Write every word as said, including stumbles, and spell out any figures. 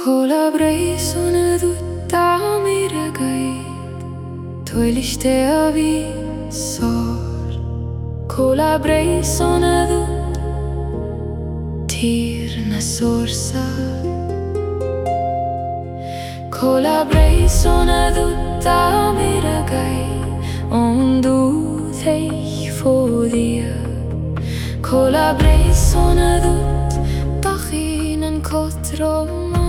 Collabrei sono tutta miragai, toiliste avisor. Collabrei sono tutta tirna sorsa. Collabrei sono tutta miragai, ondu teich fodia. Collabrei sono tutta bachinen kotrom.